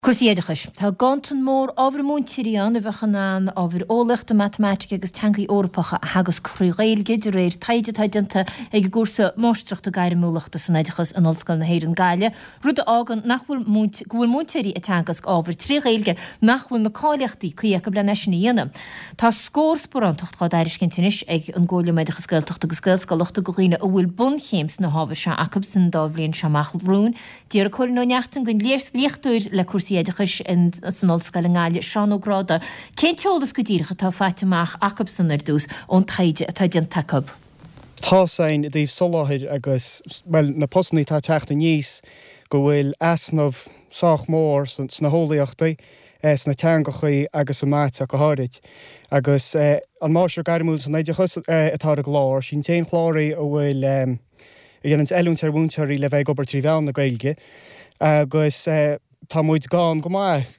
Cuirsiadachas, tá gantan mór ábhar múntirí an a bheitchan an ábhar ólacht a matematica agus teangaí orpacha a hagus cruighéilge de réir taidenta ag gúrsa móstracht a gaiir múlachta san éidechas an olscoil na héireann Gaile. Rúd ágan nachhfuil múntirí a teangas ábhar tríghéilge nachhfuil na cáileachtaí chuíach a bleneisina dhéanam. Tá scór sporantacht gá dairis cintinis ag an ggóla méidechas gailteachta agus gailscoilachta go ghuiine a bhfuil bunchéims na hábhar se acab san dábhlíonn se machal rún. Díar a chuir nó neachtan gon líochtúir le cuirsiadachas in san olscoil na Gaile seán ó gráda. Cén teolalas go dtírecha tá faiteach acab san ar dús ón taide a taidean tacab. Tá sain díobh soláthir agus na postnaí tá teachta níos go bhfuil asnamh sách mór sna hólaíochtaí sna teangachaí agus sa máte a go háirit. Agus an máisir gairimúil san éidechas atá a glár, sin téon chláirí ó bhfuil dhéanann eilúntar búnteirí le bheith gobar trí bheann na Gaeilge. Agus tá muid gáin go maith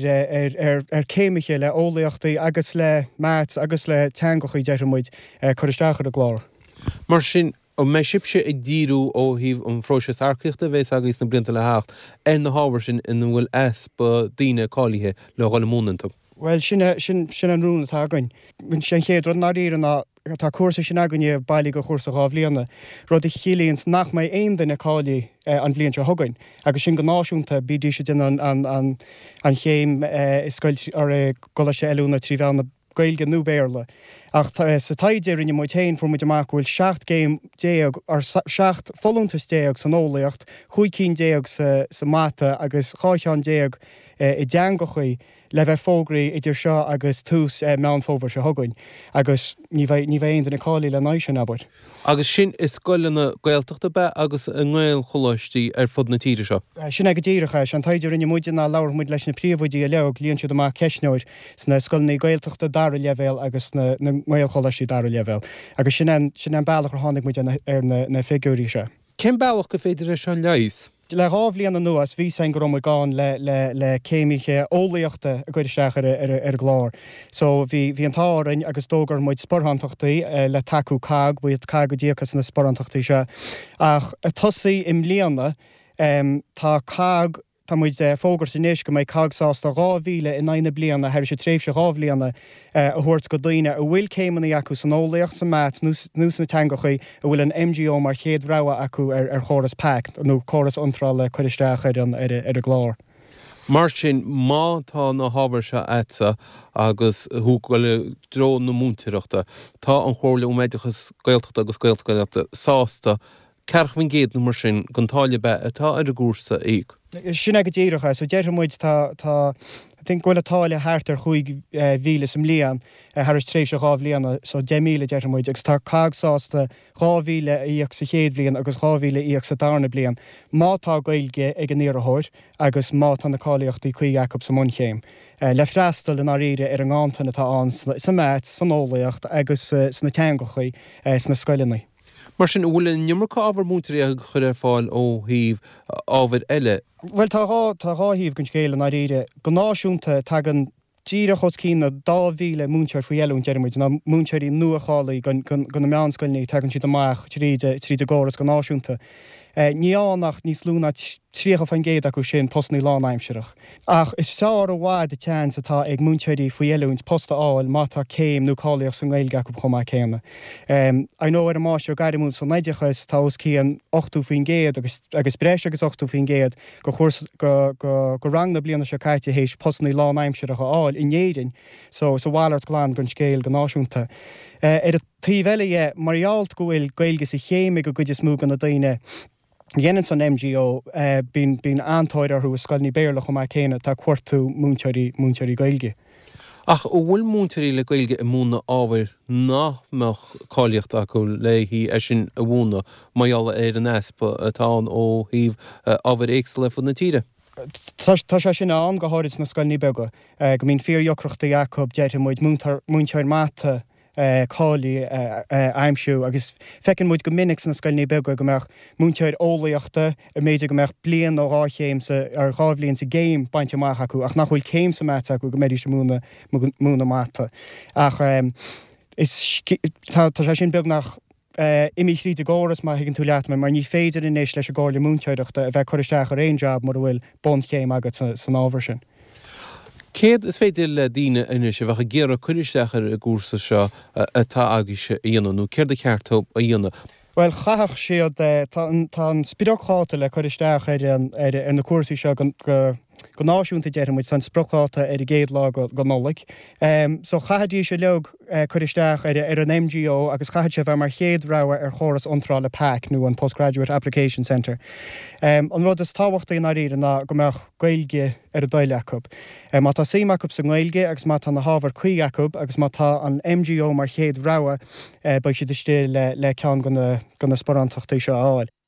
ar céimiche le ólaíochtaí agus le máte agus le teangachaí deir muid choristeachar a glár. Mar sin ó mé sibse ag díú ó híh an fróise arcaíochta bheits agus na blianta le hácht na hábhar sin in bhfuil ba daoine cáilithe le gáil múnanta. Well sin an rúna tá againn. Bhín sin chéad rud naíar na tá cuasa sin againne bailí go chósa gábhlíanana. Rud ich chilíonn nach mé aon den na cáilí an bblion se thugainn. Agus sin go náisiúnta bídí se den an chéim iscoil ar gola sé eilúna trí bheanna Gaeilge nó béarla. Ach sa taidir in muid tain fu muid amach bhfuil 7 géim déag ar 7 folúntas déag san ólaíocht, chuig cín déag sa máta agus cháithán déag I deangachaí le bheith fógraí idir seo agus tús meán fóbhar se thugainn. Agus ní bheith aon na cáilí le náis sin abair. Agus sin is scoilena gaeltachta be agus an ghil choláistí ar fud na tíre seo. Sin ag díirecha an taidir in muide ná leabhar muid leis na príomhidí a leog líonn siad amach ceisneir sna scoilnaí gaeltachta dar level agus na ghil choláistí dar level. Agus sin an bailach ar tháinig muid ar na figúrí se. Cén bailach go féidir se an leis? Le rábhlíanana nuas bhí san go gáin le céimiche ólaíochta a gcuiristeach ar glár. So bhí an tárainn agus dógar muid sporthanachtaí le taú cág, buiad cág go díachas na sporthanachtaí se. Ach a tosaí im líana tá cág tá muid fógar sin níos go méid cágsásta 2,000 in 9 bliana heir sé tréimhse 2,000 a thuirt go daoine a bhfuil céimeanna acu san ólaíocht sa mát nús na teangachaí a bhfuil an MGO mar chéad bhreabha acu ar choras pact nó choras iontráil le chuiristeach ar a glár. Mar sin mátá na hábhar se ésa agus thuúil dro na múntireachta, tá an chóirla méidechas gaeltachta agus gaeltachta sásta, cearchhain géad nó mar sin gontáile be atá ar a gúrsa ag. Sin ag díirecha, so deir muid tá ghfuil atáile háart ar chuig bhíle sem líam har is tréimhse 2,000 so 10,000 deir muid agus tá cágsásta 2,000 íoch sa chéad blian agus 2,000 íoch sa darna blian. Mátá Gaeilge ag an níorthóir agus mátá na cáilíochtaí chuig Jacob sa munchéim. Le freastal in áíre ar an gáanta atá an sa mát san ólaíocht agus sna teangachaí sna scoilinaí. Mar sin bhfuil nimmarcha ábhar mútarí a chur ar fáil ó híh ábhar eile. Well tá ráhíomh gon scéile na ríide go náisiúnta tagan tíre chos cína 2,000 múnteir faoi eilún deirmuid na múnteirí nuachálaí gon na meánscoilnaí tagann siad amach tríd gáras go náisiúnta. Níánach níos lúna tríocha fan géad acu sin postnaí lánaimseach. Ach is seár ó bháid a teans atá ag múnteirí faoi eilúns posta áil mátá céim nó cálaíoch san Gaeilge acu chumá céanna. I know ar a máisir gairimúil san éidechas tá cían 8 faoin géad agus breis agus 8 faoin géad go rang na blianana se caiite hééis postnaí lánaimseach áil in éidirn, so bhhailart glán gon scéil go náisiúnta. Ar a tíhheile marall go bhfuil Gaeilge sa chéime go goidir smú gan na daoine dhéanann san MGO bín antáidir thu scoilní béarlach go mai céine tá cuairtú múnteirí Gaeilge. Ach ó bhfuil múnteirí le Gaeilge i múna ábhar námach cáilíocht acu le hí sin a bhúna maialla ar an espa atá ó híh ábhar éagstal le fud na tíre. Tá sé sin an go háirit na scoilní bega go mín fíorheocrochta Jacob deir muid múnteir máta cáilí aimsiú agus fecinn muid go minic na scoilní bega go meach múnteir ólaíochta a méidir go meach blian ó ráchéim ar 2,000 sa géim bainte amach acu ach nach bhfuil céim sa máta acu go méidir sa múna máta. Ach tá sé sin beg nach imimirí a ggóras má higann tú leat me mar ní féidir in éis leis a gála múnteirechta a bheith choristeach ar réon job mar bhfuil bon chéim agat san ábhar sin. Céad is féidir le díine ine se bheitcha géar chuiristeach ar a gúsa seo atá agaise íananú, céir a cheartó a dhéana. Well chaach siad tá spirácháta le choristeach ar na cuasaí seo go náisiúnta dearmid tan sprocháta ar a géad lá go nólaigh. So chahadí se leog choristeach ar an MGO agus chahad se bheith mar chéad ráha ar choras ontrála PAC nó an Postgraduate Application Centre. An rud is táhachtta in áíre ná go meach gailge ar a daileachub. Má tá síachub sa ghilge agus má tá na hábhar chuigachub agus má tá an MGO mar chéad ráha ba si de sté le cean gona sporantachtaí seo áil.